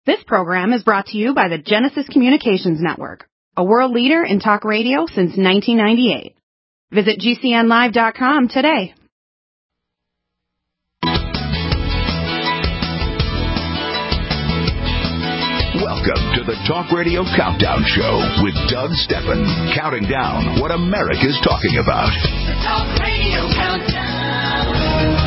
This program is brought to you by the Genesis Communications Network, a world leader in talk radio since 1998. Visit GCNlive.com today. Welcome to the Talk Radio Countdown Show with Doug Steffen, counting down what America's talking about. The Talk Radio Countdown.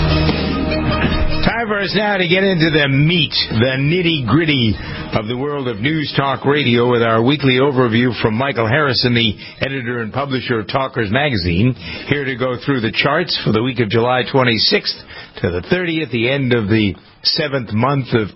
Time for us now to get into the meat, the nitty-gritty of the world of news talk radio with our weekly overview from Michael Harrison, the editor and publisher of Talkers Magazine, here to go through the charts for the week of July 26th to the 30th, the end of the 7th month of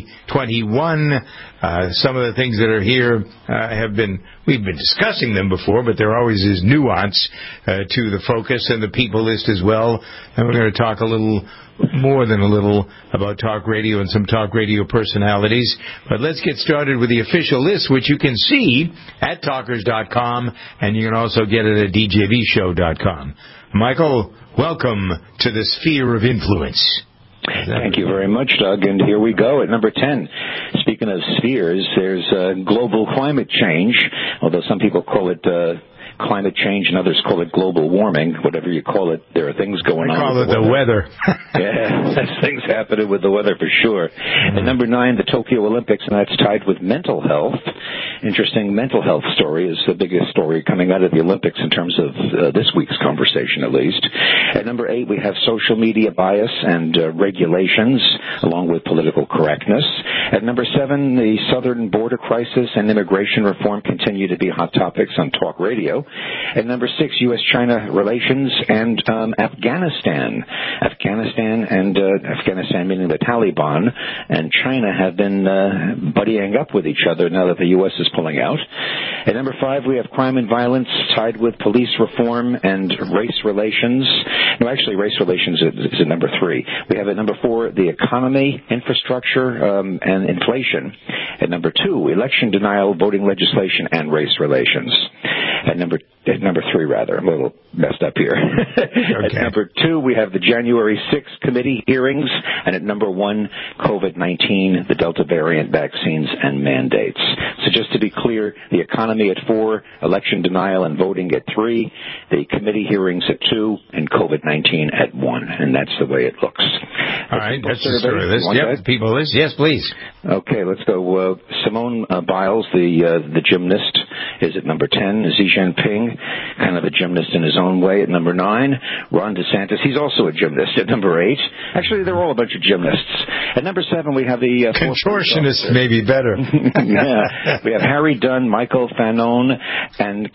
2021. Some of the things that are here we've been discussing them before, but there always is nuance to the focus and the people list as well. And we're going to talk a little more than a little about talk radio and some talk radio personalities. But let's get started with the official list, which you can see at talkers.com, and you can also get it at djvshow.com. Michael, welcome to the sphere of influence. Thank you very much, Doug. And here we go at number 10. Speaking of spheres, there's global climate change, although some people call it climate change and others call it global warming. Whatever you call it, there are things going on. I call it the weather. Yeah, there's things happening with the weather for sure. At number 9, the Tokyo Olympics, and that's tied with mental health. Interesting mental health story is the biggest story coming out of the Olympics in terms of this week's conversation, at least. At number 8, we have social media bias and regulations, along with political correctness. At number 7, the southern border crisis and immigration reform continue to be hot topics on talk radio. At number 6, U.S.-China relations and Afghanistan. Afghanistan meaning the Taliban, and China have been buddying up with each other now that the U.S. is pulling out. At number 5, we have crime and violence tied with police reform and race relations. No, actually, race relations is at number 3. We have at number 4, the economy, infrastructure, and inflation. At number 2, election denial, voting legislation, and race relations. At number 3, rather. I'm a little messed up here. Okay. At number 2, we have the January 6th committee hearings. And at number 1, COVID-19, the Delta variant vaccines and mandates. So just to be clear, the economy at 4, election denial and voting at 3, the committee hearings at 2, and COVID-19 at 1. And that's the way it looks. All right, that's the story list. Yep, people list. Yes, please. Okay, let's go. Simone Biles, the gymnast, is at number 10. Xi Jinping, kind of a gymnast in his own way, at number 9. Ron DeSantis, he's also a gymnast, at number 8. Actually, they're all a bunch of gymnasts. At number 7, we have the... contortionist may be better. Yeah. We have Harry Dunn, Michael Fanone, and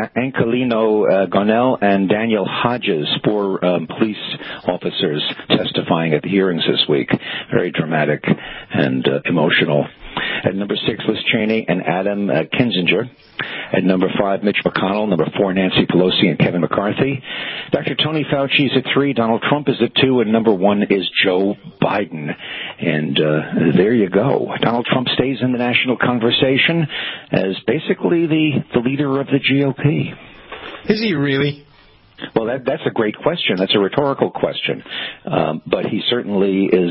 Angelino Gonell, and Daniel Hodges, 4 police officers testifying at the hearings this week. Very dramatic and emotional. At number 6, Liz Cheney and Adam Kinzinger. At number 5, Mitch McConnell. Number 4, Nancy Pelosi and Kevin McCarthy. Dr. Tony Fauci is at 3. Donald Trump is at 2. And number 1 is Joe Biden. And there you go. Donald Trump stays in the national conversation as basically the leader of the GOP. Is he really? Well, that's a great question. That's a rhetorical question. But he certainly is...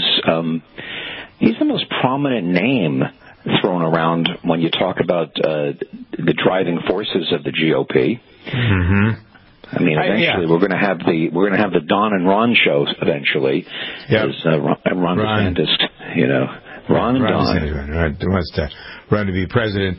he's the most prominent name thrown around when you talk about the driving forces of the GOP. Mm-hmm. I mean, eventually we're going to have the Don and Ron show eventually. Yep. Ron DeSantis, Ron and Don. Right, wants to run to be president.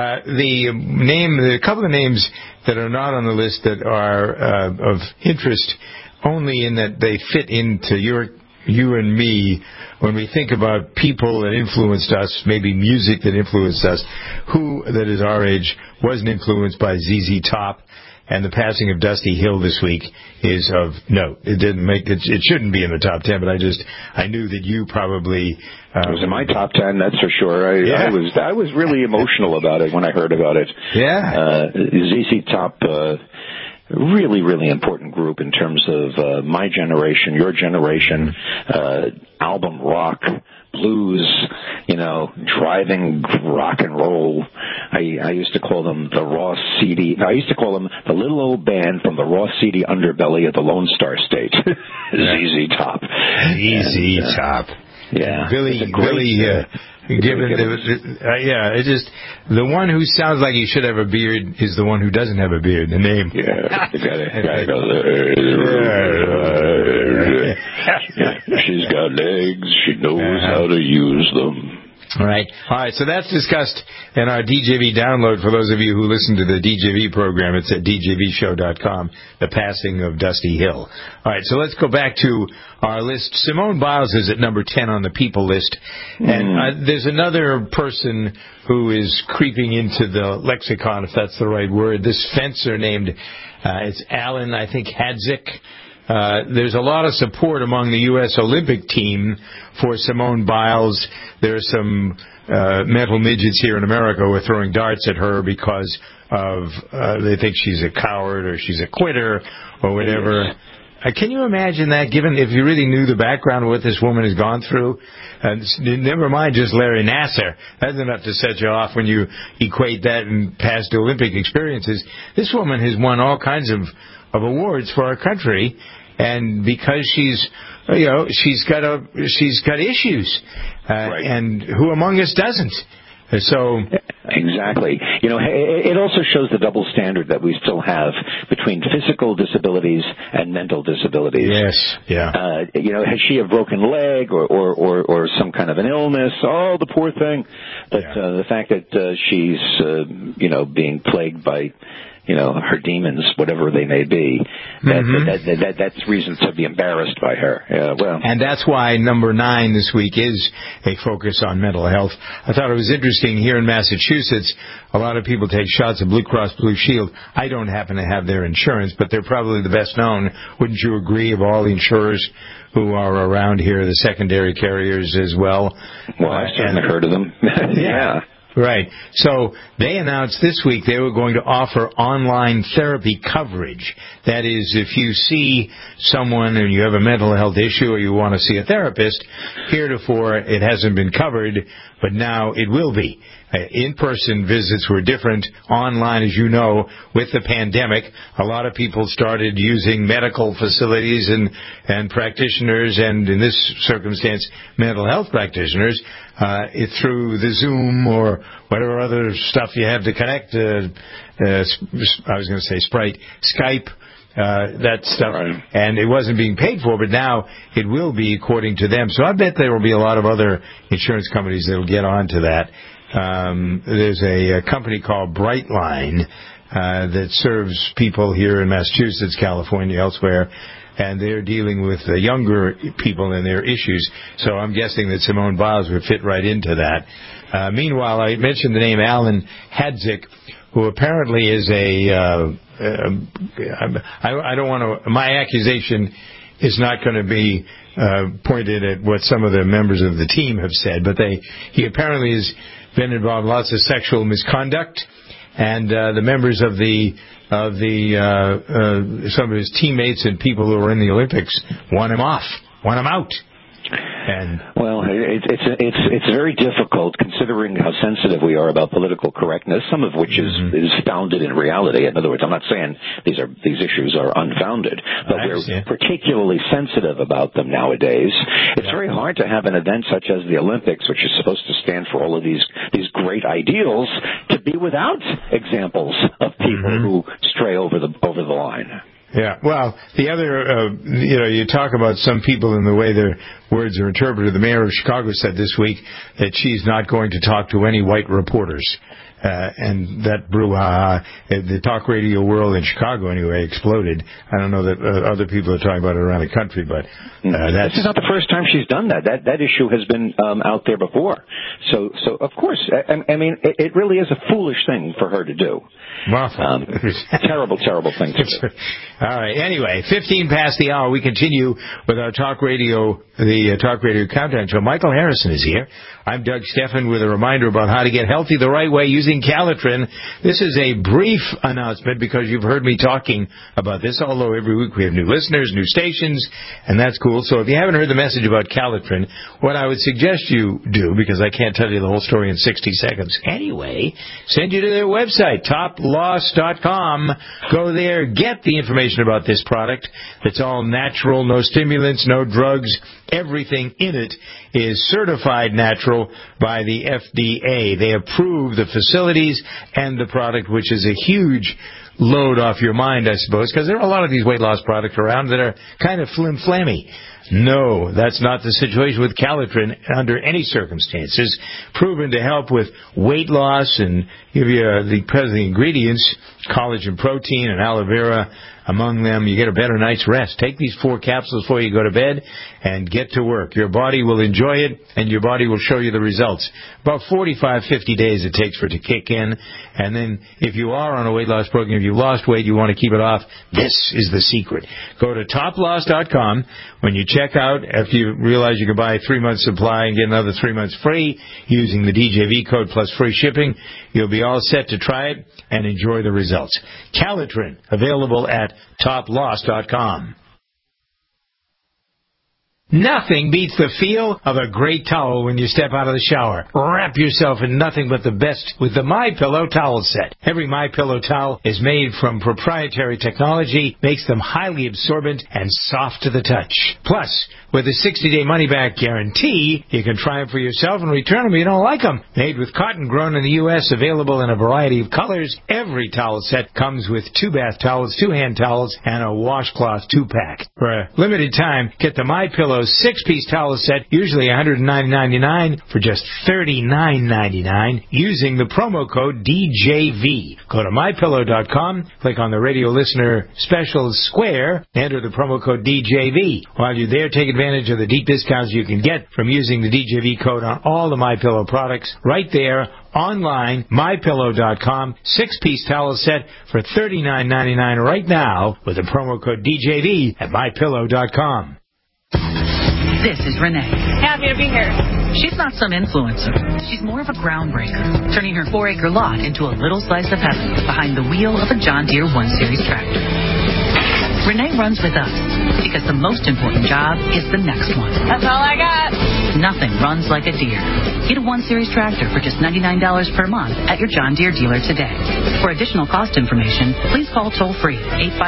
A couple of names that are not on the list that are of interest only in that they fit into you and me when we think about people that influenced us, maybe music that influenced us. Who that is our age wasn't influenced by ZZ Top? And the passing of Dusty Hill this week is of note. It didn't make it. It shouldn't be in the top 10, but I knew that you probably. It was in my top 10, that's for sure. I was really emotional about it when I heard about it. Yeah. ZZ Top. Really, really important group in terms of my generation, your generation, album rock, blues, driving rock and roll. I used to call them the raw seedy. I used to call them the little old band from the raw seedy underbelly of the Lone Star State. ZZ Top. ZZ Top. Yeah. Billy Given it's just the one who sounds like he should have a beard is the one who doesn't have a beard. The name. Yeah, she's got legs. She knows how to use them. All right. So that's discussed in our DJV download for those of you who listen to the DJV program. It's at djvshow.com, The Passing of Dusty Hill. All right, so let's go back to our list. Simone Biles is at number 10 on the people list. And there's another person who is creeping into the lexicon, if that's the right word. This fencer named, it's Alan, I think, Hadzik. There's a lot of support among the U.S. Olympic team for Simone Biles. There are some mental midgets here in America who are throwing darts at her because of they think she's a coward or she's a quitter or whatever. Can you imagine that, given if you really knew the background of what this woman has gone through? Never mind just Larry Nassar. That's enough to set you off when you equate that in past Olympic experiences. This woman has won all kinds of awards for our country, and because she's got issues, and who among us doesn't? So exactly, it also shows the double standard that we still have between physical disabilities and mental disabilities. Yes, yeah. Has she a broken leg or some kind of an illness? Oh, the poor thing. But the fact that she's being plagued by her demons, whatever they may be, that's reason to be embarrassed by her. And that's why number 9 this week is a focus on mental health. I thought it was interesting here in Massachusetts, a lot of people take shots at Blue Cross Blue Shield. I don't happen to have their insurance, but they're probably the best known. Wouldn't you agree, of all the insurers who are around here, the secondary carriers as well? Well, I've certainly heard of them. Yeah. Right. So they announced this week they were going to offer online therapy coverage. That is, if you see someone and you have a mental health issue or you want to see a therapist, heretofore it hasn't been covered, but now it will be. In-person visits were different. Online, as you know, with the pandemic, a lot of people started using medical facilities and practitioners, and in this circumstance, mental health practitioners, through the Zoom or whatever other stuff you have to connect. I was going to say Skype. That stuff, right. And it wasn't being paid for, but now it will be according to them. So I bet there will be a lot of other insurance companies that will get onto that. There's a company called Brightline that serves people here in Massachusetts, California, elsewhere, and they're dealing with the younger people and their issues. So I'm guessing that Simone Biles would fit right into that. Meanwhile, I mentioned the name Alan Hadzik, who apparently is I don't want to. My accusation is not going to be pointed at what some of the members of the team have said, but he apparently has been involved in lots of sexual misconduct, and the members of some of his teammates and people who were in the Olympics want him out. And it's very difficult considering how sensitive we are about political correctness, some of which is founded in reality. In other words, I'm not saying these issues are unfounded, but we're particularly sensitive about them nowadays. It's very hard to have an event such as the Olympics, which is supposed to stand for all of these great ideals, to be without examples of people who stray over the line. Yeah, well, the other, you talk about some people and the way their words are interpreted. The mayor of Chicago said this week that she's not going to talk to any white reporters. And that brouhaha, the talk radio world in Chicago anyway, exploded. I don't know that other people are talking about it around the country, but this is not the first time she's done that. That issue has been out there before. So of course, I mean, it really is a foolish thing for her to do. Terrible thing to do. All right. Anyway, 15 past the hour. We continue with our Talk Radio Countdown Show. Michael Harrison is here. I'm Doug Steffen with a reminder about how to get healthy the right way using Calitrin. This is a brief announcement because you've heard me talking about this, although every week we have new listeners, new stations, and that's cool. So if you haven't heard the message about Calitrin, what I would suggest you do, because I can't tell you the whole story in 60 seconds anyway, send you to their website, toploss.com. Go there, get the information about this product. It's all natural, no stimulants, no drugs, everything in it is certified natural by the FDA. They approve the facilities and the product, which is a huge load off your mind, I suppose, because there are a lot of these weight loss products around that are kind of flim-flammy. No, that's not the situation with Calitrin under any circumstances. Proven to help with weight loss and give you the present ingredients, collagen protein and aloe vera. Among them, you get a better night's rest. Take these 4 capsules before you go to bed and get to work. Your body will enjoy it, and your body will show you the results. About 45, 50 days it takes for it to kick in. And then if you are on a weight loss program, if you lost weight, you want to keep it off, this is the secret. Go to toploss.com. When you check out, after you realize you can buy a 3-month supply and get another 3 months free using the DJV code plus free shipping, you'll be all set to try it and enjoy the results. Calitrin, available at toploss.com. Nothing beats the feel of a great towel when you step out of the shower. Wrap yourself in nothing but the best with the MyPillow towel set. Every MyPillow towel is made from proprietary technology, makes them highly absorbent and soft to the touch. Plus, with a 60-day money-back guarantee, you can try them for yourself and return them if you don't like them. Made with cotton grown in the U.S., available in a variety of colors, every towel set comes with 2 bath towels, 2 hand towels, and a washcloth 2-pack. For a limited time, get the MyPillow 6-piece towel set, usually $109.99 for just $39.99, using the promo code DJV. Go to MyPillow.com, click on the radio listener specials square, enter the promo code DJV. While you're there, take advantage of the deep discounts you can get from using the DJV code on all the MyPillow products right there online, MyPillow.com, 6-piece towel set for $39.99 right now with the promo code DJV at MyPillow.com. This is Renee. Happy to be here. She's not some influencer. She's more of a groundbreaker, turning her 4-acre lot into a little slice of heaven behind the wheel of a John Deere 1-Series tractor. Renee runs with us because the most important job is the next one. That's all I got. Nothing runs like a Deere. Get a 1-Series tractor for just $99 per month at your John Deere dealer today. For additional cost information, please call toll-free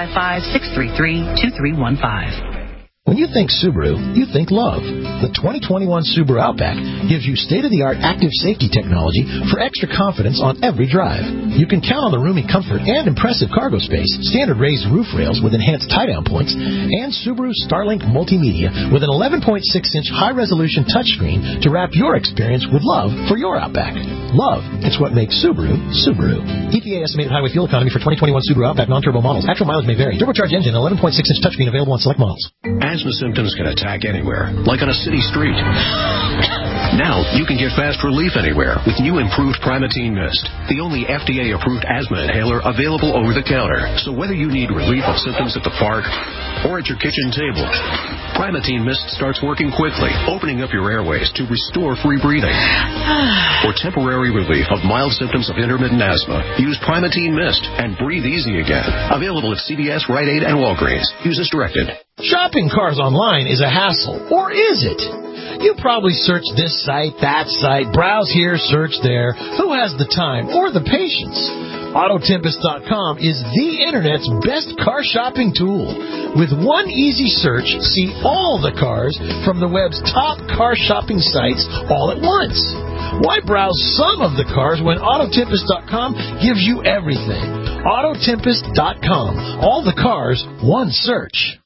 855-633-2315. When you think Subaru, you think love. The 2021 Subaru Outback gives you state-of-the-art active safety technology for extra confidence on every drive. You can count on the roomy comfort and impressive cargo space, standard raised roof rails with enhanced tie-down points, and Subaru Starlink Multimedia with an 11.6-inch high-resolution touchscreen to wrap your experience with love for your Outback. Love, it's what makes Subaru, Subaru. EPA estimated highway fuel economy for 2021 Subaru Outback non-turbo models. Actual mileage may vary. Turbocharged engine, 11.6-inch touchscreen available on select models. Asthma symptoms can attack anywhere, like on a city street. Now, you can get fast relief anywhere with new improved Primatene Mist, the only FDA-approved asthma inhaler available over the counter. So whether you need relief of symptoms at the park or at your kitchen table, Primatene Mist starts working quickly, opening up your airways to restore free breathing. For temporary relief of mild symptoms of intermittent asthma, use Primatene Mist and breathe easy again. Available at CVS, Rite Aid, and Walgreens. Use as directed. Shopping cars online is a hassle, or is it? You probably search this site, that site, browse here, search there. Who has the time or the patience? Autotempest.com is the Internet's best car shopping tool. With one easy search, see all the cars from the web's top car shopping sites all at once. Why browse some of the cars when Autotempest.com gives you everything? Autotempest.com. All the cars, one search.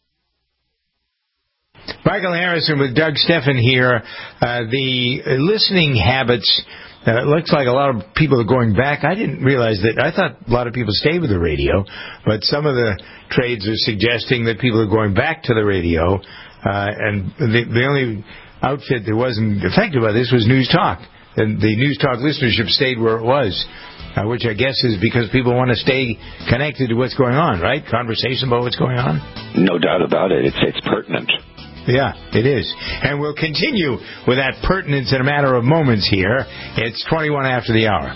Michael Harrison with Doug Steffen here. The listening habits, it looks like a lot of people are going back. I didn't realize that. I thought a lot of people stayed with the radio, but some of the trades are suggesting that people are going back to the radio, and the only outfit that wasn't affected by this was News Talk. And the News Talk listenership stayed where it was, which I guess is because people want to stay connected to what's going on, right? Conversation about what's going on? No doubt about it. It's pertinent. Yeah, it is. And we'll continue with that pertinence in a matter of moments here. It's 21 after the hour.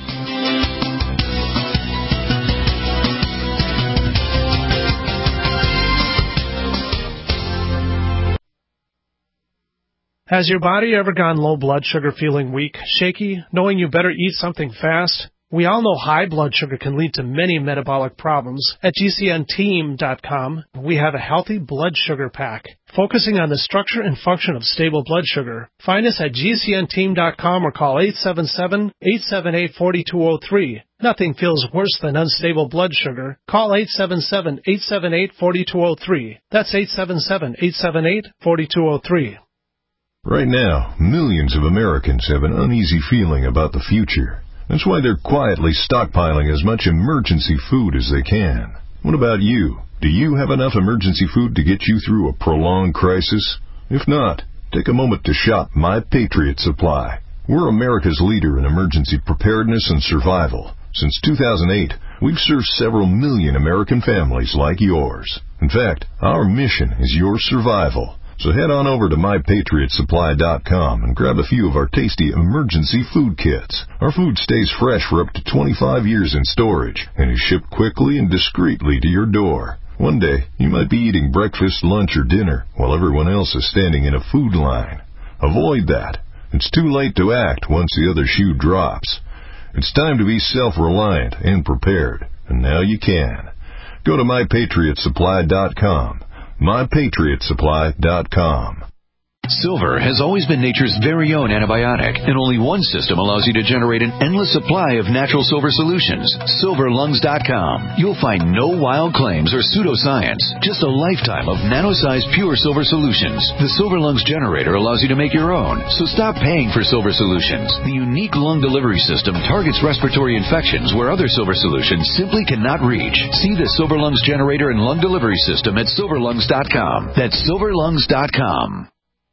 Has your body ever gone low blood sugar, feeling weak, shaky, knowing you better eat something fast? We all know high blood sugar can lead to many metabolic problems. At GCNteam.com, we have a healthy blood sugar pack, focusing on the structure and function of stable blood sugar. Find us at GCNteam.com or call 877-878-4203. Nothing feels worse than unstable blood sugar. Call 877-878-4203. That's 877-878-4203. Right now, millions of Americans have an uneasy feeling about the future. That's why they're quietly stockpiling as much emergency food as they can. What about you? Do you have enough emergency food to get you through a prolonged crisis? If not, take a moment to shop My Patriot Supply. We're America's leader in emergency preparedness and survival. Since 2008, we've served several million American families like yours. In fact, our mission is your survival. So head on over to MyPatriotSupply.com and grab a few of our tasty emergency food kits. Our food stays fresh for up to 25 years in storage and is shipped quickly and discreetly to your door. One day, you might be eating breakfast, lunch, or dinner while everyone else is standing in a food line. Avoid that. It's too late to act once the other shoe drops. It's time to be self-reliant and prepared, and now you can. Go to MyPatriotSupply.com. MyPatriotSupply.com. Silver has always been nature's very own antibiotic, and only one system allows you to generate an endless supply of natural silver solutions. SilverLungs.com. You'll find no wild claims or pseudoscience, just a lifetime of nano-sized pure silver solutions. The Silver Lungs generator allows you to make your own, so stop paying for silver solutions. The unique lung delivery system targets respiratory infections where other silver solutions simply cannot reach. See the Silver Lungs generator and lung delivery system at SilverLungs.com. That's SilverLungs.com.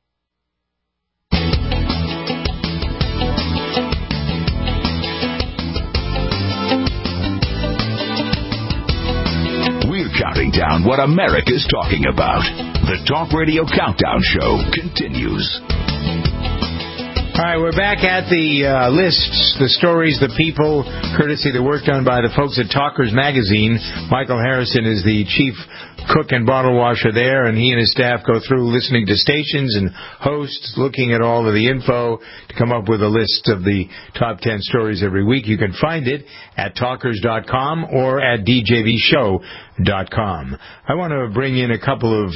Counting down what America's talking about. The Talk Radio Countdown Show continues. All right, we're back at the lists, the stories, the people, courtesy of the work done by the folks at Talkers Magazine. Michael Harrison is the chief cook and bottle washer there, and he and his staff go through listening to stations and hosts, looking at all of the info to come up with a list of the top 10 stories every week. You can find it at talkers.com or at djvshow.com. I want to bring in a couple of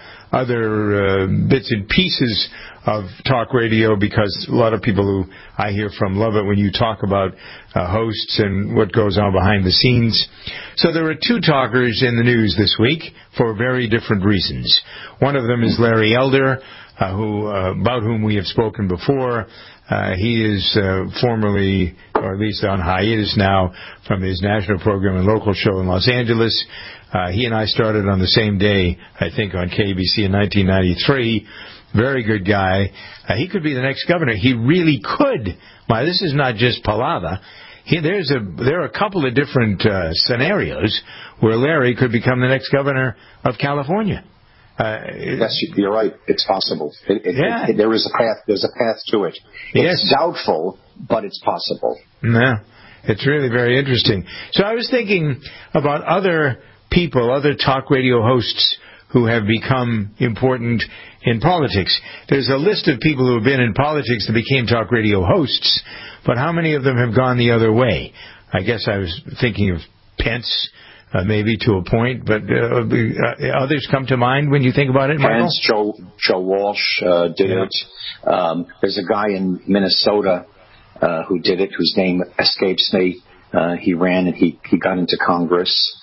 other bits and pieces of talk radio, because a lot of people who I hear from love it when you talk about hosts and what goes on behind the scenes. So there are two talkers in the news this week for very different reasons. One of them is Larry Elder, about whom we have spoken before. He is formerly, or at least on hiatus now, from his national program and local show in Los Angeles. He and I started on the same day, I think, on KBC in 1993. Very good guy. He could be the next governor. He really could. Why, this is not just palaver. There are a couple of different scenarios where Larry could become the next governor of California. Yes, you're right. It's possible. There is a path. There's a path to it. It's doubtful, but it's possible. Yeah, it's really very interesting. So I was thinking about other people, other talk radio hosts who have become important in politics. There's a list of people who have been in politics that became talk radio hosts, but how many of them have gone the other way? I guess I was thinking of Pence, maybe to a point, but others come to mind when you think about it, Michael? Pence, Joe Walsh did it. There's a guy in Minnesota who did it, whose name escapes me. He ran and he got into Congress.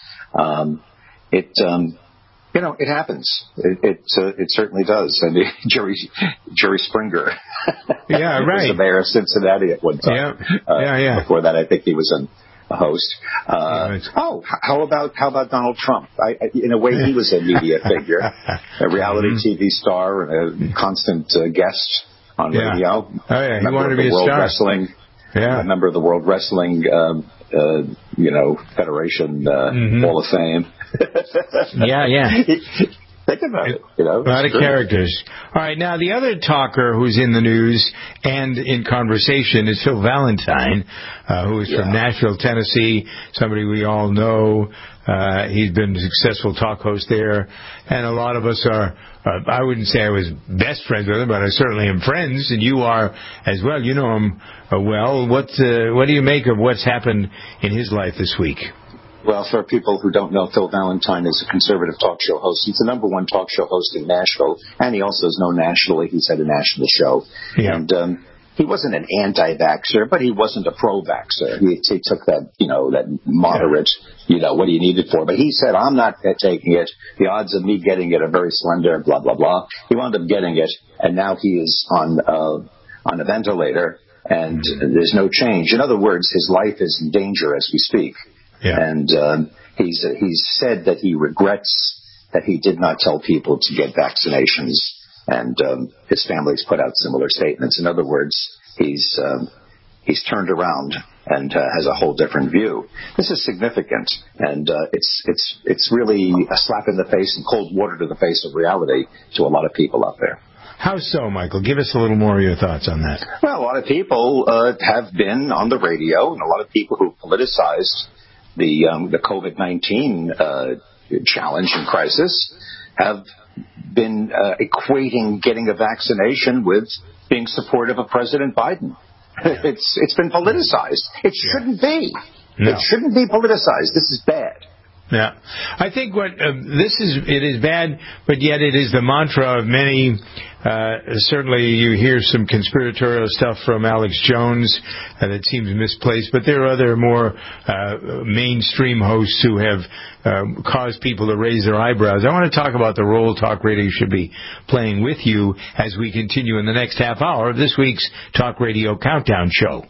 It happens. It certainly does. I mean, Jerry Springer. Yeah, right. Was the mayor of Cincinnati at one time. Yeah. Before that, I think he was a host. How about Donald Trump? In a way, he was a media figure, a reality TV star, and a constant guest on radio. Oh yeah, he wanted to be a star. Wrestling. Yeah, a member of the World Wrestling, Federation Hall of Fame. Yeah. Think about it. You know, a lot of characters. All right, now the other talker who's in the news and in conversation is Phil Valentine, who is from Nashville, Tennessee, somebody we all know. He's been a successful talk host there, and a lot of us are, I wouldn't say I was best friends with him, but I certainly am friends, and you are as well. You know him well. What do you make of what's happened in his life this week? Well, for people who don't know, Phil Valentine is a conservative talk show host. He's the number one talk show host in Nashville, and he also is known nationally. He's had a national show. Yeah. And he wasn't an anti-vaxxer, but he wasn't a pro-vaxxer. He took that, that moderate, what do you need it for? But he said, I'm not taking it. The odds of me getting it are very slender, blah, blah, blah. He wound up getting it, and now he is on a ventilator, and there's no change. In other words, his life is in danger as we speak. Yeah. And he's said that he regrets that he did not tell people to get vaccinations, and his family's put out similar statements. In other words, he's turned around and has a whole different view. This is significant, and it's really a slap in the face and cold water to the face of reality to a lot of people out there. How so, Michael? Give us a little more of your thoughts on that. Well, a lot of people have been on the radio, and a lot of people who politicized the COVID-19 challenge and crisis have been equating getting a vaccination with being supportive of President Biden. It's been politicized. It shouldn't be. No. It shouldn't be politicized. This is bad. Yeah, I think it is bad, but yet it is the mantra of many. Certainly, you hear some conspiratorial stuff from Alex Jones that seems misplaced, but there are other more mainstream hosts who have caused people to raise their eyebrows. I want to talk about the role Talk Radio should be playing with you as we continue in the next half hour of this week's Talk Radio Countdown Show.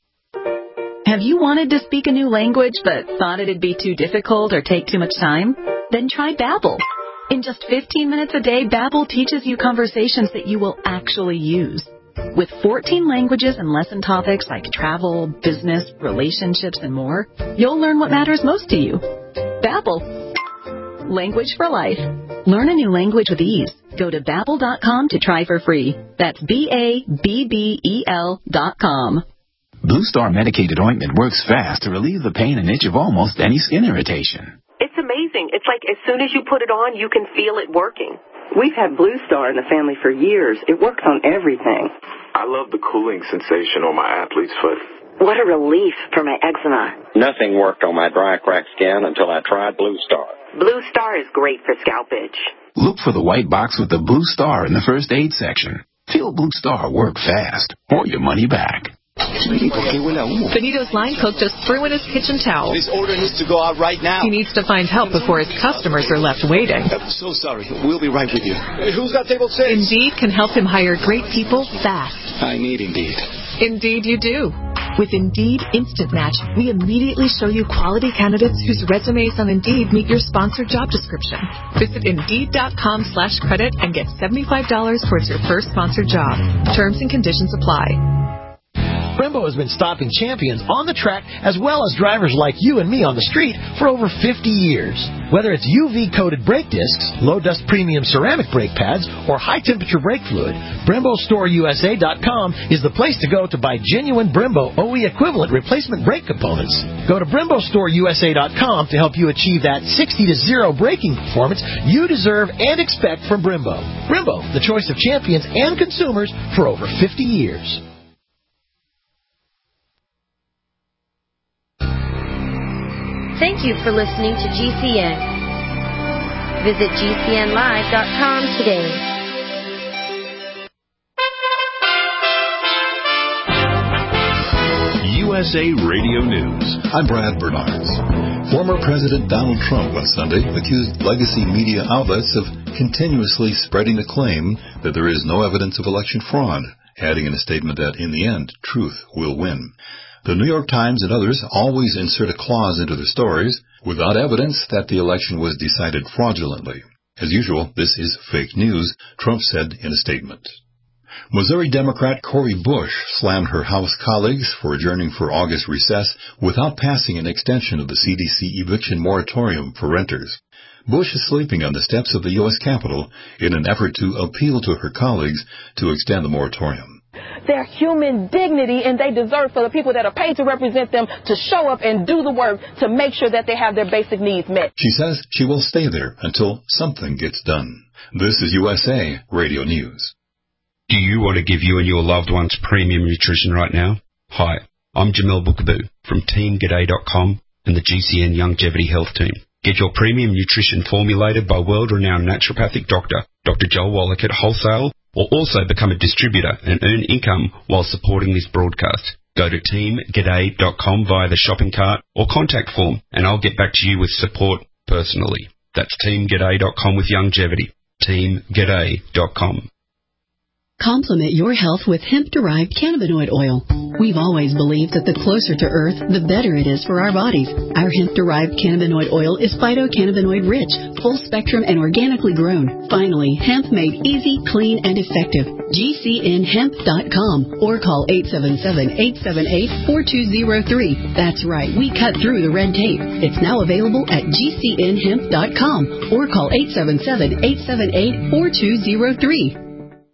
Have you wanted to speak a new language but thought it'd be too difficult or take too much time? Then try Babbel. In just 15 minutes a day, Babbel teaches you conversations that you will actually use. With 14 languages and lesson topics like travel, business, relationships, and more, you'll learn what matters most to you. Babbel. Language for life. Learn a new language with ease. Go to Babbel.com to try for free. That's BABBEL.com. Blue Star medicated ointment works fast to relieve the pain and itch of almost any skin irritation. It's amazing. It's like as soon as you put it on, you can feel it working. We've had Blue Star in the family for years. It works on everything. I love the cooling sensation on my athlete's foot. What a relief for my eczema. Nothing worked on my dry, cracked skin until I tried Blue Star. Blue Star is great for scalp itch. Look for the white box with the Blue Star in the first aid section. Feel Blue Star work fast or your money back. Benito's line cook just threw in his kitchen towel. This order needs to go out right now. He needs to find help before his customers are left waiting. I'm so sorry. We'll be right with you. Who's got table 6? Indeed can help him hire great people fast. I need Indeed. Indeed you do. With Indeed Instant Match, we immediately show you quality candidates whose resumes on Indeed meet your sponsored job description. Visit Indeed.com/credit and get $75 towards your first sponsored job. Terms and conditions apply. Brembo has been stopping champions on the track as well as drivers like you and me on the street for over 50 years. Whether it's UV-coated brake discs, low-dust premium ceramic brake pads, or high-temperature brake fluid, BremboStoreUSA.com is the place to go to buy genuine Brembo OE equivalent replacement brake components. Go to BremboStoreUSA.com to help you achieve that 60-0 braking performance you deserve and expect from Brembo. Brembo, the choice of champions and consumers for over 50 years. Thank you for listening to GCN. Visit GCNlive.com today. USA Radio News. I'm Brad Bernards. Former President Donald Trump on Sunday accused legacy media outlets of continuously spreading the claim that there is no evidence of election fraud, adding in a statement that, in the end, truth will win. The New York Times and others always insert a clause into their stories without evidence that the election was decided fraudulently. As usual, this is fake news, Trump said in a statement. Missouri Democrat Cori Bush slammed her House colleagues for adjourning for August recess without passing an extension of the CDC eviction moratorium for renters. Bush is sleeping on the steps of the U.S. Capitol in an effort to appeal to her colleagues to extend the moratorium. Their human dignity, and they deserve for the people that are paid to represent them to show up and do the work to make sure that they have their basic needs met. She says she will stay there until something gets done. This is USA Radio News. Do you want to give you and your loved ones premium nutrition right now? Hi, I'm Jamil Bookaboo from TeamGaday.com and the GCN Longevity Health Team. Get your premium nutrition formulated by world-renowned naturopathic doctor, Dr. Joel Wallach at Wholesale, or also become a distributor and earn income while supporting this broadcast. Go to TeamGaday.com via the shopping cart or contact form, and I'll get back to you with support personally. That's TeamGaday.com with longevity. TeamGaday.com. Complement your health with hemp-derived cannabinoid oil. We've always believed that the closer to Earth, the better it is for our bodies. Our hemp-derived cannabinoid oil is phytocannabinoid-rich, full-spectrum, and organically grown. Finally, hemp made easy, clean, and effective. GCNhemp.com or call 877-878-4203. That's right, we cut through the red tape. It's now available at GCNhemp.com or call 877-878-4203.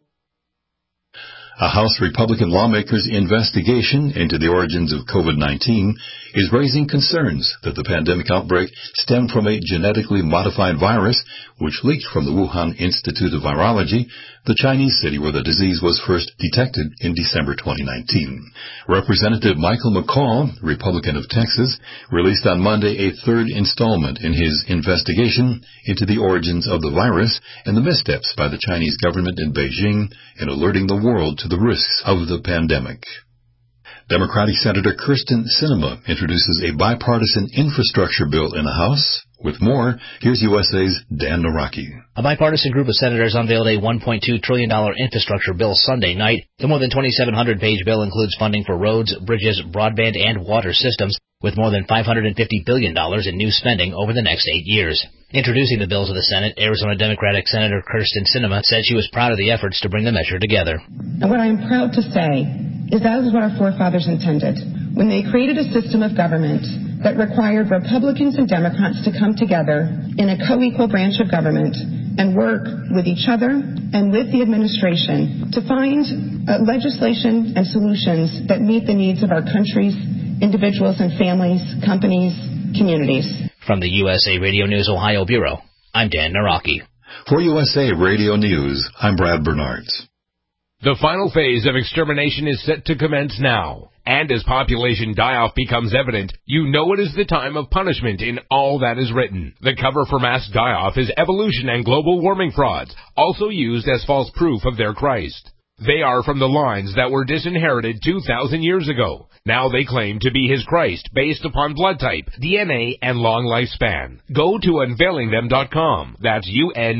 A House Republican lawmaker's investigation into the origins of COVID-19 is raising concerns that the pandemic outbreak stemmed from a genetically modified virus which leaked from the Wuhan Institute of Virology, the Chinese city where the disease was first detected in December 2019. Representative Michael McCall, Republican of Texas, released on Monday a third installment in his investigation into the origins of the virus and the missteps by the Chinese government in Beijing in alerting the world to the risks of the pandemic. Democratic Senator Kyrsten Sinema introduces a bipartisan infrastructure bill in the House. With more, here's USA's Dan Naraki. A bipartisan group of senators unveiled a $1.2 trillion infrastructure bill Sunday night. The more than 2,700-page bill includes funding for roads, bridges, broadband, and water systems, with more than $550 billion in new spending over the next 8 years. Introducing the bill to the Senate, Arizona Democratic Senator Kyrsten Sinema said she was proud of the efforts to bring the measure together. And what I am proud to say is that is what our forefathers intended when they created a system of government that required Republicans and Democrats to come together in a co-equal branch of government and work with each other and with the administration to find legislation and solutions that meet the needs of our country's individuals and families, companies, communities. From the USA Radio News Ohio Bureau, I'm Dan Naraki. For USA Radio News, I'm Brad Bernards. The final phase of extermination is set to commence now. And as population die-off becomes evident, you know it is the time of punishment in all that is written. The cover for mass die-off is evolution and global warming frauds, also used as false proof of their Christ. They are from the lines that were disinherited 2,000 years ago. Now they claim to be his Christ based upon blood type, DNA, and long lifespan. Go to unveilingthem.com. That's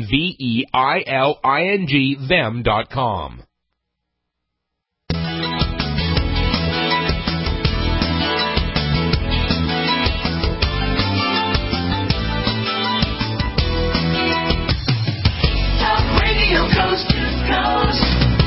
UNVEILING them.com. Coast to coast.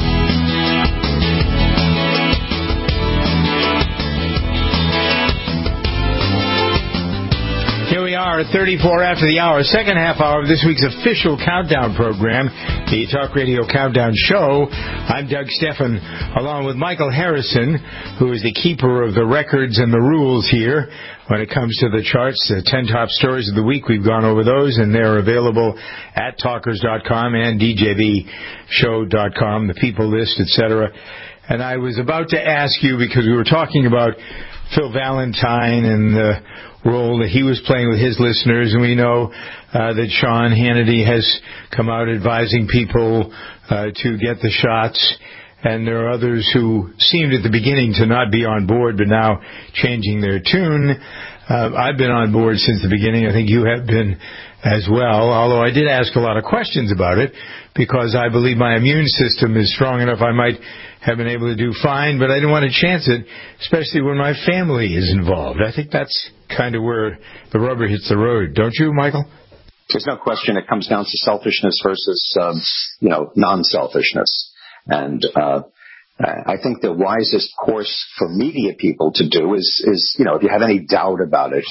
Here we are at 34 after the hour, second half hour of this week's official countdown program, the Talk Radio Countdown Show. I'm Doug Steffen, along with Michael Harrison, who is the keeper of the records and the rules here when it comes to the charts. The 10 top stories of the week, we've gone over those, and they're available at talkers.com and djbshow.com, the people list, etc. And I was about to ask you, because we were talking about Phil Valentine and the role that he was playing with his listeners, and we know that Sean Hannity has come out advising people to get the shots, and there are others who seemed at the beginning to not be on board but now changing their tune. I've been on board since the beginning. I think you have been as well, although I did ask a lot of questions about it because I believe my immune system is strong enough I might have been able to do fine, but I didn't want to chance it, especially when my family is involved. I think that's kind of where the rubber hits the road. Don't you, Michael? There's no question it comes down to selfishness versus, non-selfishness. And I think the wisest course for media people to do is, if you have any doubt about it,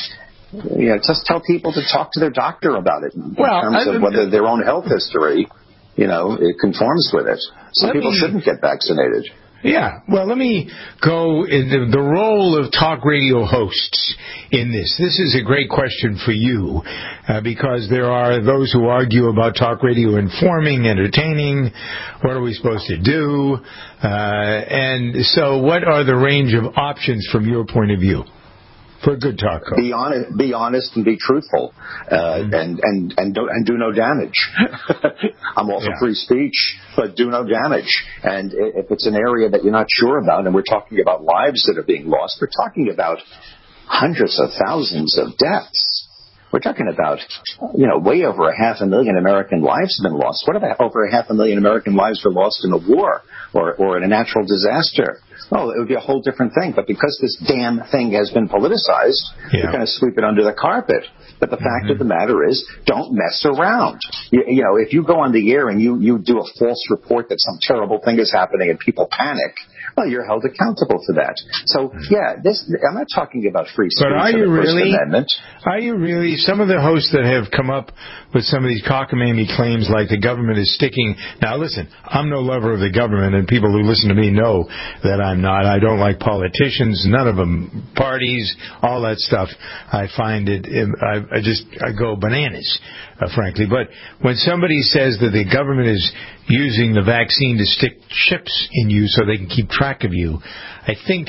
just tell people to talk to their doctor about it in terms of whether their own health history, it conforms with it. Some people shouldn't get vaccinated. Yeah. Well, let me go in the role of talk radio hosts in this. This is a great question for you because there are those who argue about talk radio informing, entertaining. What are we supposed to do? And so what are the range of options from your point of view for a good talk host? Be honest and be truthful, and do no damage. I'm all for free speech, but do no damage. And if it's an area that you're not sure about, and we're talking about lives that are being lost, we're talking about hundreds of thousands of deaths. We're talking about, way over 500,000 American lives have been lost. What if over 500,000 American lives were lost in a war or in a natural disaster? Oh, it would be a whole different thing. But because this damn thing has been politicized, we're going to sweep it under the carpet. But the fact of the matter is, don't mess around. If you go on the air and you do a false report that some terrible thing is happening and people panic, well, you're held accountable for that. So, I'm not talking about free speech or the First Amendment. Are you really? Some of the hosts that have come up with some of these cockamamie claims like the government is sticking. Now, listen, I'm no lover of the government, and people who listen to me know that I'm not. I don't like politicians, none of them, parties, all that stuff. I find it, I go bananas, frankly. But when somebody says that the government is using the vaccine to stick chips in you so they can keep track of you, I think,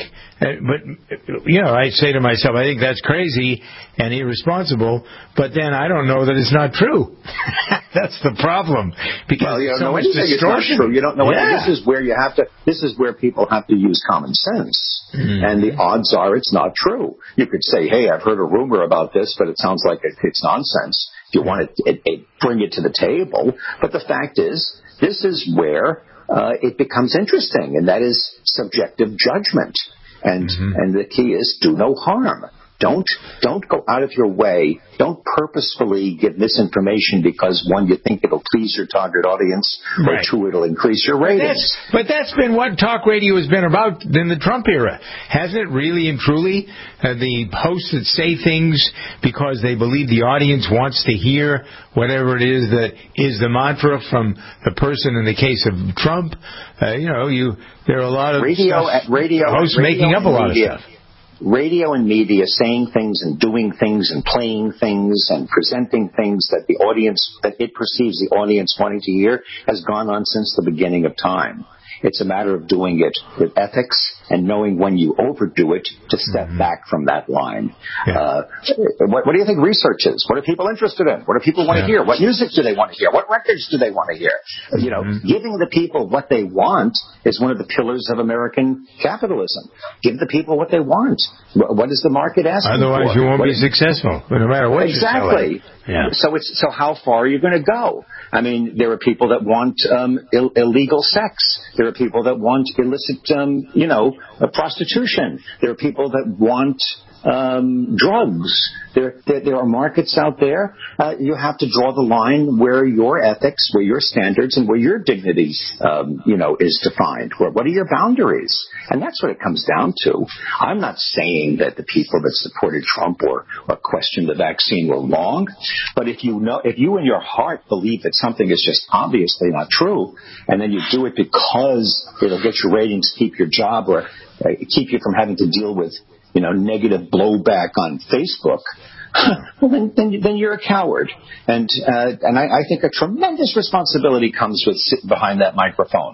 I say to myself, I think that's crazy and irresponsible, but then I don't know that it's not true. That's the problem. Because you don't know anything. It's not true. You don't know anything. This is where people have to use common sense. And the odds are it's not true. You could say, hey, I've heard a rumor about this, but it sounds like it's nonsense. If you want to bring it to the table. But the fact is, this is where it becomes interesting, and that is subjective judgment. And the key is do no harm. Don't go out of your way. Don't purposefully give misinformation because, one, you think it'll please your target audience, or two, it'll increase your ratings. But that's been what talk radio has been about in the Trump era. Hasn't it really and truly? The hosts that say things because they believe the audience wants to hear whatever it is that is the mantra from the person in the case of Trump. There are a lot of hosts making up a lot of stuff. Radio and media saying things and doing things and playing things and presenting things that it perceives the audience wanting to hear has gone on since the beginning of time. It's a matter of doing it with ethics and knowing when you overdo it to step back from that line. What do you think research is? What are people interested in? What do people want to hear? What music do they want to hear? What records do they want to hear? Giving the people what they want is one of the pillars of American capitalism. Give the people what they want. What is the market asking for? Otherwise, you won't be successful, no matter what you sell it. So how far are you going to go? I mean, there are people that want illegal sex. There are people that want illicit, prostitution. There are people that want drugs. There are markets out there. You have to draw the line where your ethics, where your standards, and where your dignity, is defined. What are your boundaries? And that's what it comes down to. I'm not saying that the people that supported Trump or questioned the vaccine were wrong, but if you in your heart believe that something is just obviously not true, and then you do it because it'll get your ratings, keep your job, or keep you from having to deal with negative blowback on Facebook, well, then you're a coward. And I think a tremendous responsibility comes with sitting behind that microphone.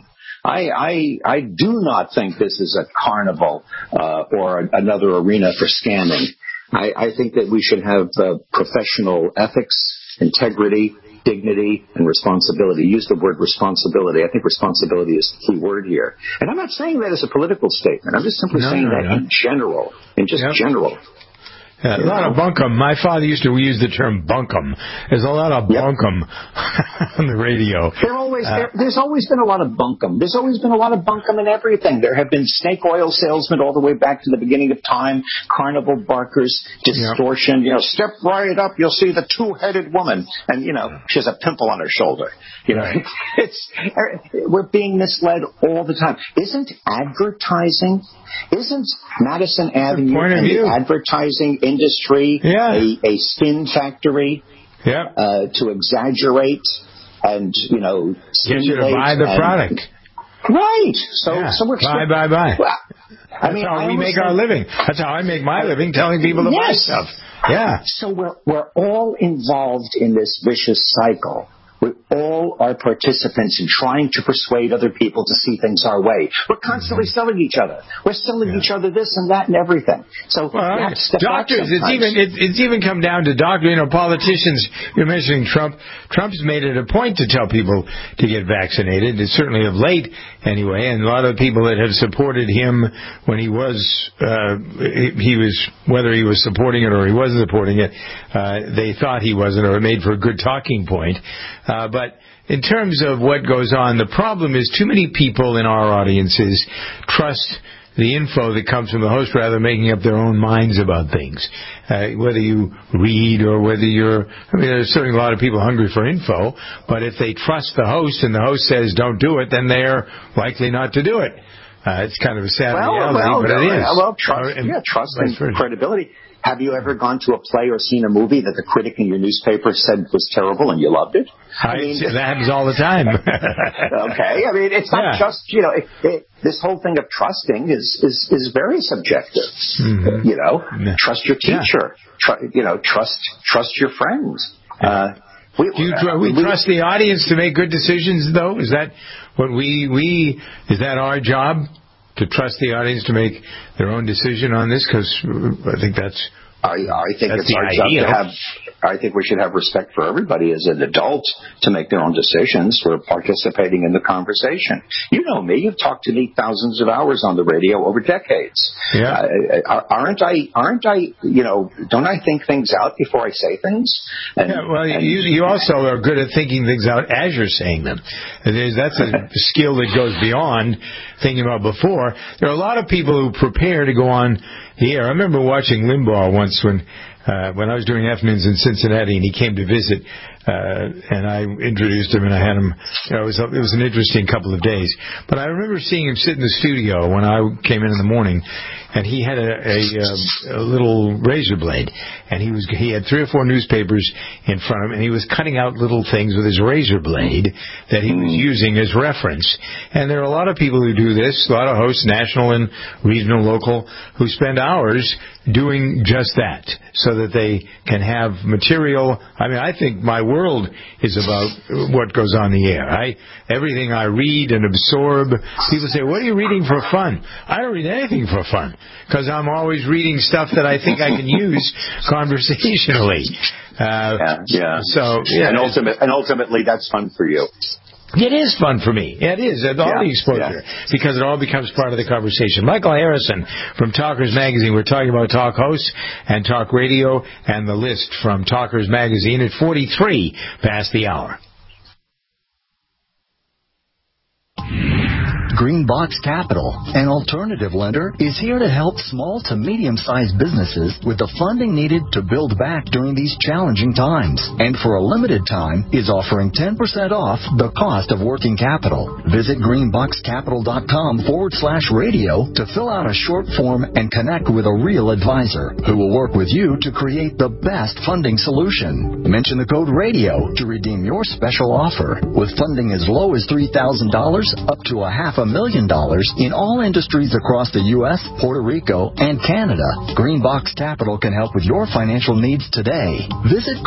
I do not think this is a carnival or another arena for scamming. I think that we should have professional ethics, integrity, dignity, and responsibility. Use the word responsibility. I think responsibility is the key word here. And I'm not saying that as a political statement. I'm just simply saying that in general, general. A lot of bunkum. My father used to use the term bunkum. There's a lot of bunkum on the radio. There's always been a lot of bunkum. There's always been a lot of bunkum in everything. There have been snake oil salesmen all the way back to the beginning of time, carnival barkers, distortion. Step right up, you'll see the two-headed woman. And, she has a pimple on her shoulder. We're being misled all the time. Isn't Madison Avenue and the advertising industry a spin factory to exaggerate and, get you to buy the product. Right. So we're buy. Well, That's how we make our living. That's how I make my living, telling people to buy stuff. Yeah. So we're all involved in this vicious cycle. We all are participants in trying to persuade other people to see things our way. We're constantly selling each other. We're selling each other this and that and everything. So doctors, it's even come down to doctors. Politicians. You're mentioning Trump. Trump's made it a point to tell people to get vaccinated. It's certainly of late, anyway. And a lot of people that have supported him when he was whether he was supporting it or he wasn't supporting it, they thought he wasn't, or it made for a good talking point. But in terms of what goes on, the problem is too many people in our audiences trust the info that comes from the host rather than making up their own minds about things. Whether you read or whether there's certainly a lot of people hungry for info, but if they trust the host and the host says don't do it, then they're likely not to do it. It's kind of a sad reality, but it is. Well, trust and credibility. Have you ever gone to a play or seen a movie that the critic in your newspaper said was terrible and you loved it? That happens all the time. Okay. It's not just, this whole thing of trusting is very subjective. Mm-hmm. Trust your teacher. Trust your friends. We trust the audience to make good decisions, though? Is that what is that our job? To trust the audience to make their own decision on this? Because I think that's I think it's our job to have. I think we should have respect for everybody as an adult to make their own decisions. We're participating in the conversation. You know me. You've talked to me thousands of hours on the radio over decades. Yeah. Aren't I? Don't I think things out before I say things? You also are good at thinking things out as you're saying them. That's a skill that goes beyond thinking about before. There are a lot of people who prepare to go on the air. I remember watching Limbaugh once when I was doing afternoons in Cincinnati, and he came to visit, and I introduced him, and I had him. It was an interesting couple of days. But I remember seeing him sit in the studio when I came in the morning, and he had a little razor blade, and he had 3 or 4 newspapers in front of him, and he was cutting out little things with his razor blade that he was using as reference. And there are a lot of people who do this, a lot of hosts, national and regional, local, who spend hours doing just that, so that they can have material. I think my world is about what goes on the air. Everything I read and absorb. People say, "What are you reading for fun?" I don't read anything for fun, because I'm always reading stuff that I think I can use conversationally. And ultimately, that's fun for you. It is fun for me. It is. All the exposure. Because it all becomes part of the conversation. Michael Harrison from Talkers Magazine. We're talking about talk hosts and talk radio, and the list from Talkers Magazine at 43 past the hour. Greenbox Capital, an alternative lender, is here to help small to medium-sized businesses with the funding needed to build back during these challenging times. And for a limited time, is offering 10% off the cost of working capital. Visit greenboxcapital.com/radio to fill out a short form and connect with a real advisor who will work with you to create the best funding solution. Mention the code RADIO to redeem your special offer. With funding as low as $3,000 up to $500,000 in all industries across the U.S., Puerto Rico, and Canada, Greenbox Capital can help with your financial needs today. Visit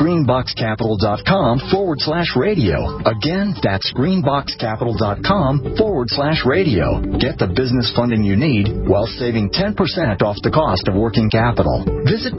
greenboxcapital.com/radio. Again, that's greenboxcapital.com/radio. Get the business funding you need while saving 10% off the cost of working capital. Visit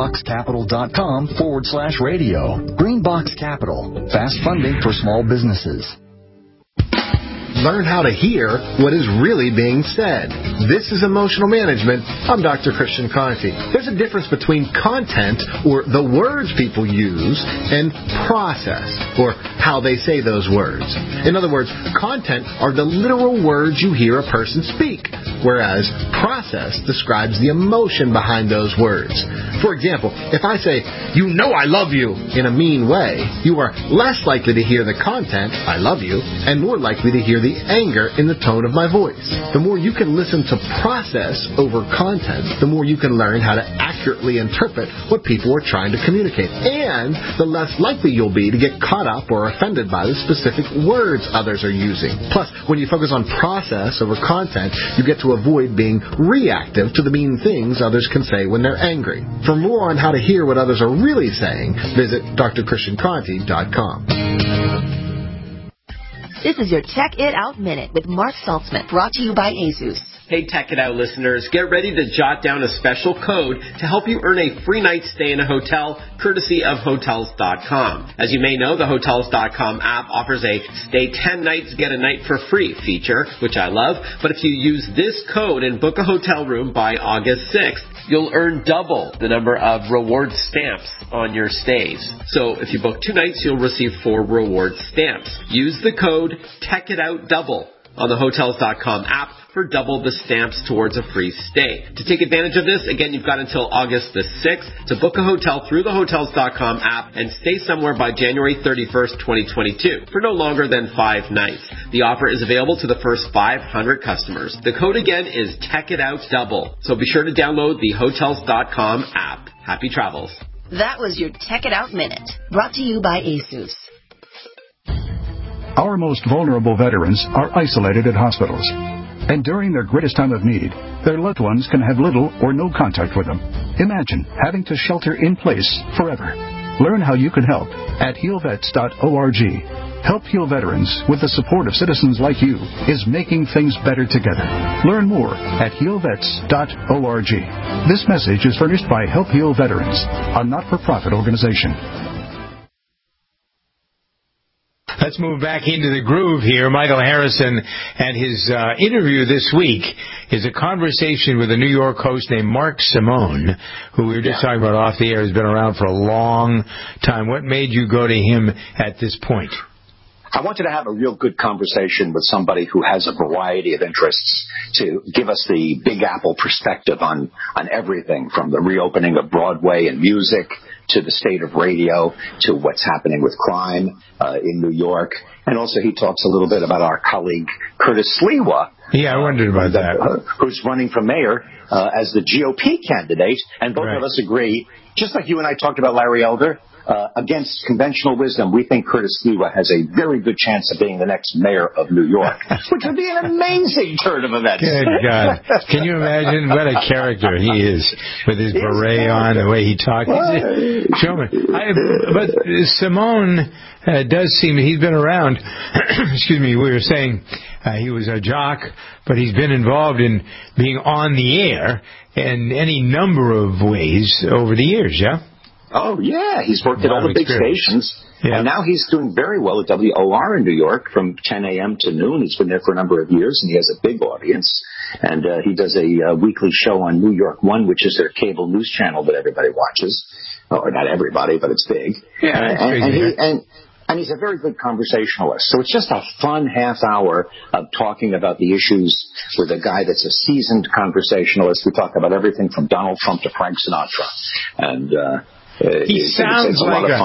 greenboxcapital.com/radio. Greenbox Capital. Fast funding for small businesses. Learn how to hear what is really being said. This is Emotional Management. I'm Dr. Christian Conte. There's a difference between content, or the words people use, and process, or how they say those words. In other words, content are the literal words you hear a person speak, whereas process describes the emotion behind those words. For example, if I say, "You know I love you," in a mean way, you are less likely to hear the content, "I love you," and more likely to hear the anger in the tone of my voice. The more you can listen to process over content, the more you can learn how to accurately interpret what people are trying to communicate. And the less likely you'll be to get caught up or offended by the specific words others are using. Plus, when you focus on process over content, you get to avoid being reactive to the mean things others can say when they're angry. For more on how to hear what others are really saying, visit drchristianconti.com. This is your Tech It Out Minute with Mark Saltzman, brought to you by ASUS. Hey, Tech It Out listeners, get ready to jot down a special code to help you earn a free night stay in a hotel, courtesy of Hotels.com. As you may know, the Hotels.com app offers a stay 10 nights, get a night for free feature, which I love. But if you use this code and book a hotel room by August 6th, you'll earn double the number of reward stamps on your stays. So if you book 2 nights, you'll receive 4 reward stamps. Use the code TechItOutDouble on the Hotels.com app for double the stamps towards a free stay. To take advantage of this, again, you've got until August the 6th to book a hotel through the Hotels.com app and stay somewhere by January 31st, 2022 for no longer than 5 nights. The offer is available to the first 500 customers. The code again is TechItOutDouble. So be sure to download the Hotels.com app. Happy travels. That was your Tech It Out Minute, brought to you by ASUS. Our most vulnerable veterans are isolated at hospitals. And during their greatest time of need, their loved ones can have little or no contact with them. Imagine having to shelter in place forever. Learn how you can help at healvets.org. Help Heal Veterans, with the support of citizens like you, is making things better together. Learn more at healvets.org. This message is furnished by Help Heal Veterans, a not-for-profit organization. Let's move back into the groove here. Michael Harrison and his interview this week is a conversation with a New York host named Mark Simone, who we were just talking about off the air. Has been around for a long time. What made you go to him at this point? I wanted to have a real good conversation with somebody who has a variety of interests to give us the Big Apple perspective on everything from the reopening of Broadway and music to the state of radio to what's happening with crime in New York. And also he talks a little bit about our colleague Curtis Sliwa. Yeah, I wondered about that. Who's running for mayor as the GOP candidate. And both of us agree, just like you and I talked about Larry Elder, against conventional wisdom, we think Curtis Sliwa has a very good chance of being the next mayor of New York, which would be an amazing turn of events. Good God. Can you imagine what a character he is with his beret on, the way he talks? He's a showman. But Simone does seem, he's been around, excuse me, we were saying he was a jock, but he's been involved in being on the air in any number of ways over the years, yeah? Oh, yeah. He's worked at all the big stations. Yeah. And now he's doing very well at WOR in New York from 10 a.m. to noon. He's been there for a number of years, and he has a big audience. And he does a weekly show on New York One, which is their cable news channel that everybody watches. Or not everybody, but it's big. Yeah, and he's a very good conversationalist. So it's just a fun half hour of talking about the issues with a guy that's a seasoned conversationalist. We talk about everything from Donald Trump to Frank Sinatra. And he sounds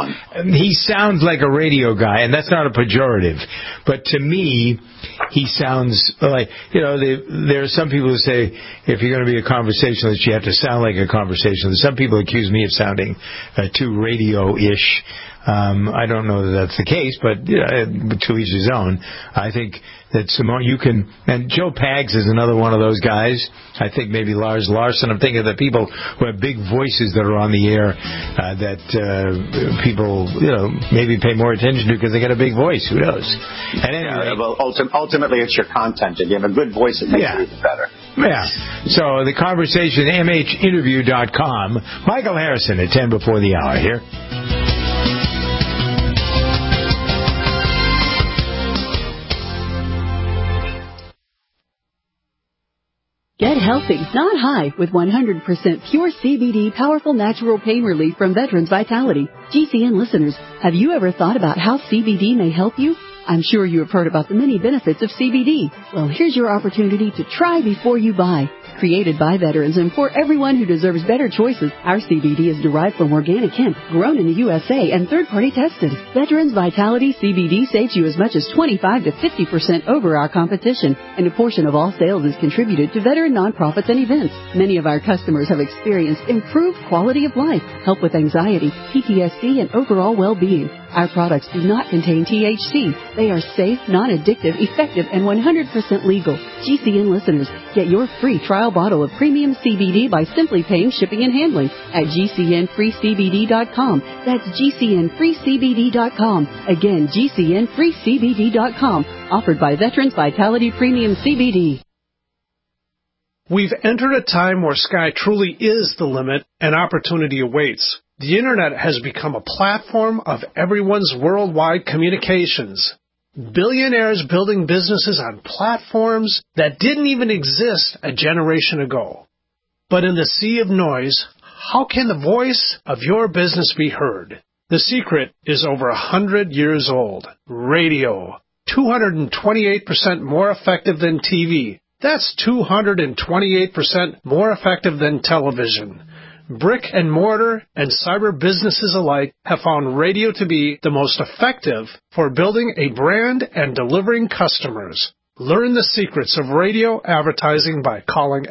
like a radio guy, and that's not a pejorative. But to me, he sounds like, there are some people who say if you're going to be a conversationalist, you have to sound like a conversationalist. Some people accuse me of sounding too radio-ish. I don't know that that's the case, but to each his own. I think that Simone, you can, and Joe Pags is another one of those guys. I think maybe Lars Larson. I'm thinking of the people who have big voices that are on the air that people, maybe pay more attention to because they got a big voice. Who knows? And anyway, well, ultimately, it's your content. If you have a good voice, it makes it even better. Yeah. So the conversation, mhinterview.com. Michael Harrison at 10 before the hour here. Get healthy, not high, with 100% pure CBD powerful natural pain relief from Veterans Vitality. GCN listeners, have you ever thought about how CBD may help you? I'm sure you have heard about the many benefits of CBD. Well, here's your opportunity to try before you buy. Created by veterans and for everyone who deserves better choices, our CBD is derived from organic hemp, grown in the USA and third-party tested. Veterans Vitality CBD saves you as much as 25 to 50% over our competition, and a portion of all sales is contributed to veteran nonprofits and events. Many of our customers have experienced improved quality of life, help with anxiety, PTSD, and overall well-being. Our products do not contain THC. They are safe, non-addictive, effective, and 100% legal. GCN listeners, get your free trial bottle of premium CBD by simply paying shipping and handling at GCNFreeCBD.com. That's GCNFreeCBD.com. Again, GCNFreeCBD.com. Offered by Veterans Vitality Premium CBD. We've entered a time where sky truly is the limit and opportunity awaits. The Internet has become a platform of everyone's worldwide communications. Billionaires building businesses on platforms that didn't even exist a generation ago. But in the sea of noise, how can the voice of your business be heard? The secret is over 100 years old. Radio. 228% more effective than TV. That's 228% more effective than television. Brick and mortar and cyber businesses alike have found radio to be the most effective for building a brand and delivering customers. Learn the secrets of radio advertising by calling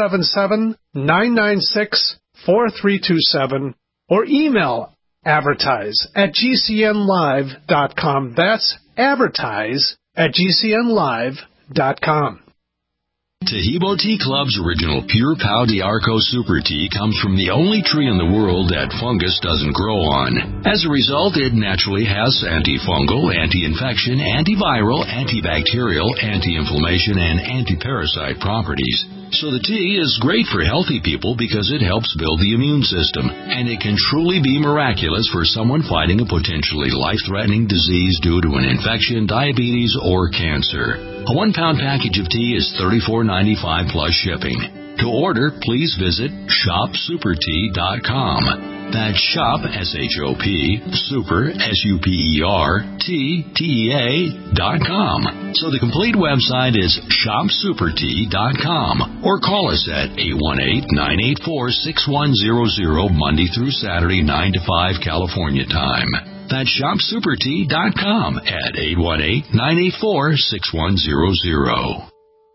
877-996-4327 or email advertise@gcnlive.com. That's advertise@gcnlive.com. Tahibo Tea Club's original Pure Pau d'Arco Super Tea comes from the only tree in the world that fungus doesn't grow on. As a result, it naturally has antifungal, anti-infection, antiviral, antibacterial, anti-inflammation, and anti-parasite properties. So the tea is great for healthy people because it helps build the immune system, and it can truly be miraculous for someone fighting a potentially life-threatening disease due to an infection, diabetes, or cancer. A 1-pound package of tea is $34.95 plus shipping. To order, please visit shopsupertea.com. That's shop, S-H-O-P, super, S-U-P-E-R-T-T-E-A.com. So the complete website is shopsupertea.com or call us at 818-984-6100 Monday through Saturday, 9 to 5 California time. That's shopsupertea.com at 818-984-6100.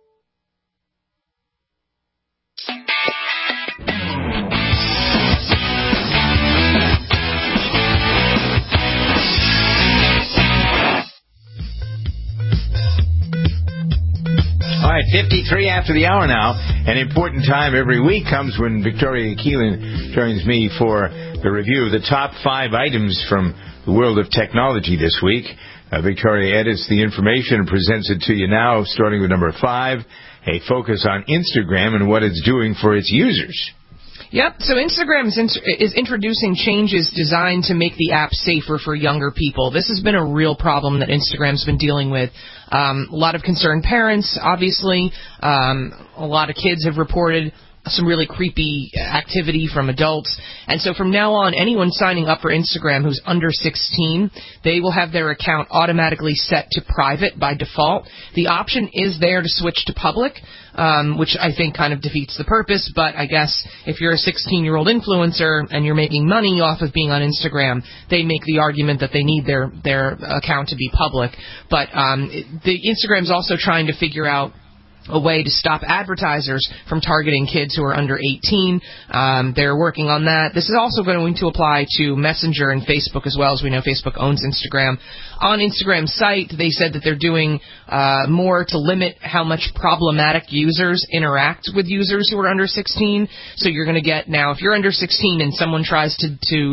All right, 53 after the hour now. An important time every week comes when Victoria Keelan joins me for the review of the top 5 items from the world of technology this week. Victoria edits the information and presents it to you now, starting with number 5, a focus on Instagram and what it's doing for its users. Yep, so Instagram is introducing changes designed to make the app safer for younger people. This has been a real problem that Instagram's been dealing with. A lot of concerned parents, obviously. A lot of kids have reported some really creepy activity from adults. And so from now on, anyone signing up for Instagram who's under 16, they will have their account automatically set to private by default. The option is there to switch to public, which I think kind of defeats the purpose. But I guess if you're a 16-year-old influencer and you're making money off of being on Instagram, they make the argument that they need their account to be public. But the Instagram's also trying to figure out a way to stop advertisers from targeting kids who are under 18. They're working on that. This is also going to apply to Messenger and Facebook as well. As we know, Facebook owns Instagram. On Instagram's site, they said that they're doing more to limit how much problematic users interact with users who are under 16. So you're going to get now, if you're under 16 and someone tries to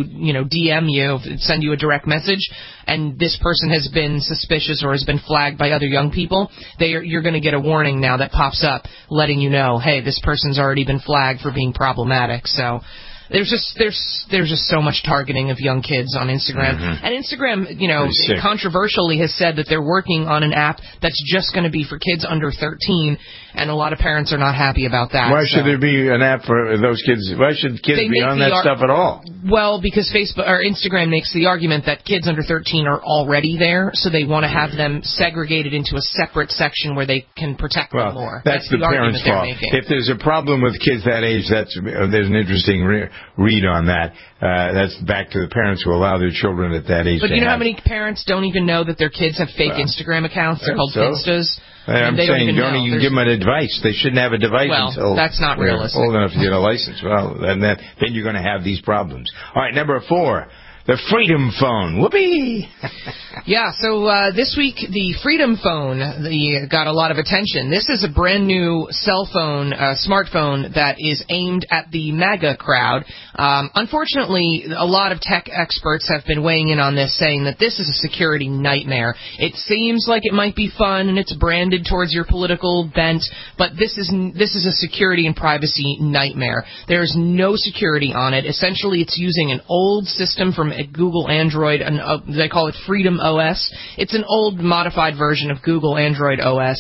DM you, send you a direct message, and this person has been suspicious or has been flagged by other young people, you're going to get a warning now that pops up letting you know, hey, this person's already been flagged for being problematic. So there's just so much targeting of young kids on Instagram. Mm-hmm. And Instagram, controversially has said that they're working on an app that's just going to be for kids under 13, and a lot of parents are not happy about that. Why should there be an app for those kids? Why should kids be on that stuff at all? Well, because Facebook or Instagram makes the argument that kids under 13 are already there, so they want to have them segregated into a separate section where they can protect them more. That's the parents' fault. If there's a problem with kids that age, there's an interesting read on that. That's back to the parents who allow their children at that age. But you know how many parents don't even know that their kids have fake Instagram accounts? They're called Finstas. I'm saying don't even give them a device. They shouldn't have a device until that's not realistic. Old enough to get a license. Well, then you're going to have these problems. All right, number 4. The Freedom Phone. Whoopee! Yeah, so this week, the Freedom Phone got a lot of attention. This is a brand new cell phone, smartphone that is aimed at the MAGA crowd. Unfortunately, a lot of tech experts have been weighing in on this, saying that this is a security nightmare. It seems like it might be fun, and it's branded towards your political bent, but this is a security and privacy nightmare. There is no security on it. Essentially, it's using an old system from Google Android, and they call it Freedom OS. It's an old modified version of Google Android OS.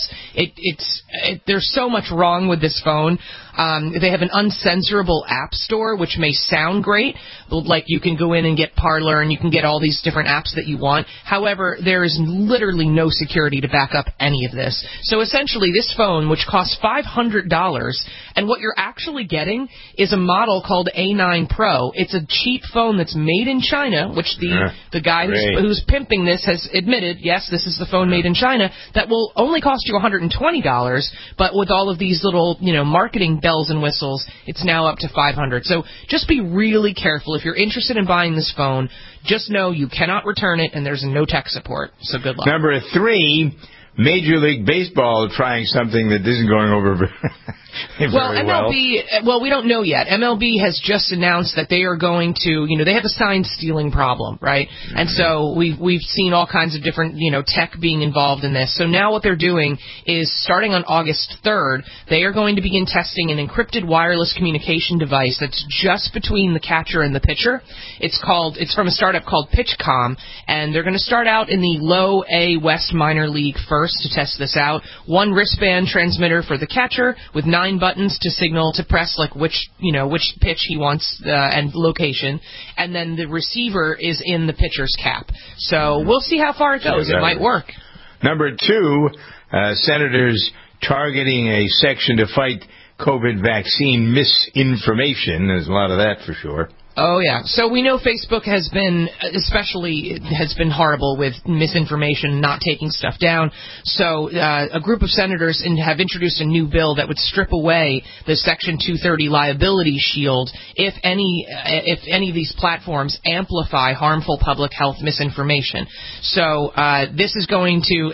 There's so much wrong with this phone. They have an uncensorable app store, which may sound great, like you can go in and get Parler and you can get all these different apps that you want. However, there is literally no security to back up any of this. So essentially, this phone, which costs $500, and what you're actually getting is a model called A9 Pro. It's a cheap phone that's made in China, which the guy who's pimping this has admitted, yes, this is the phone made in China, that will only cost you $120, but with all of these little, marketing bells and whistles, it's now up to $500. So just be really careful. If you're interested in buying this phone, just know you cannot return it, and there's no tech support. So good luck. Number 3, Major League Baseball trying something that isn't going over very well. MLB, we don't know yet. MLB has just announced that they are going to, they have a sign stealing problem, right? Mm-hmm. And so we've seen all kinds of different, tech being involved in this. So now what they're doing is, starting on August 3rd, they are going to begin testing an encrypted wireless communication device that's just between the catcher and the pitcher. It's from a startup called PitchCom, and they're going to start out in the low A West minor league first to test this out. One wristband transmitter for the catcher with 9 buttons to signal to press which pitch he wants and location, and then the receiver is in the pitcher's cap. So we'll see how far it goes. It might work. Number 2, senators targeting a section to fight COVID vaccine misinformation. There's a lot of that for sure. Oh, yeah. So we know Facebook has been horrible with misinformation, not taking stuff down. So a group of senators have introduced a new bill that would strip away the Section 230 liability shield if any of these platforms amplify harmful public health misinformation. So this is going to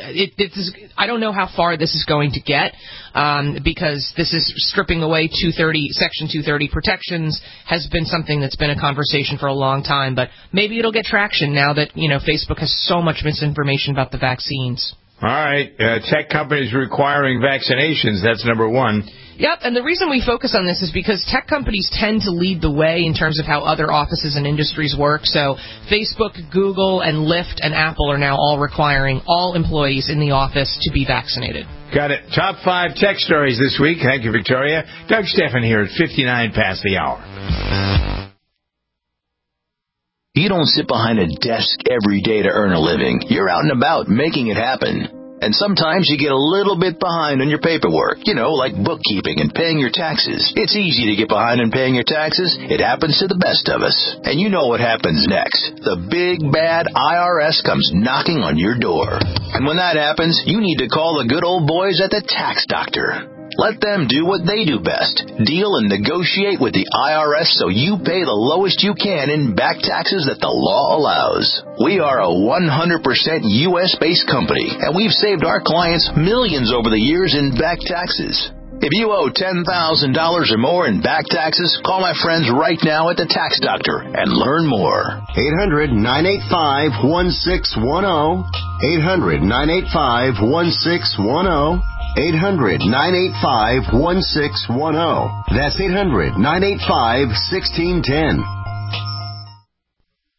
I don't know how far this is going to get, because this is stripping away Section 230 protections has been something that's been a conversation for a long time, but maybe it'll get traction now that Facebook has so much misinformation about the vaccines. All right, tech companies requiring vaccinations, that's number 1. Yep, and the reason we focus on this is because tech companies tend to lead the way in terms of how other offices and industries work. So Facebook, Google, and Lyft and Apple are now all requiring all employees in the office to be vaccinated. Got it. Top 5 tech stories this week. Thank you, Victoria. Doug Steffen here at 59 past the hour. You don't sit behind a desk every day to earn a living. You're out and about making it happen. And sometimes you get a little bit behind on your paperwork, like bookkeeping and paying your taxes. It's easy to get behind on paying your taxes. It happens to the best of us. And you know what happens next. The big, bad IRS comes knocking on your door. And when that happens, you need to call the good old boys at the Tax Doctor. Let them do what they do best. Deal and negotiate with the IRS so you pay the lowest you can in back taxes that the law allows. We are a 100% U.S.-based company, and we've saved our clients millions over the years in back taxes. If you owe $10,000 or more in back taxes, call my friends right now at the Tax Doctor and learn more. 800-985-1610. 800-985-1610. 800-985-1610. That's 800-985-1610.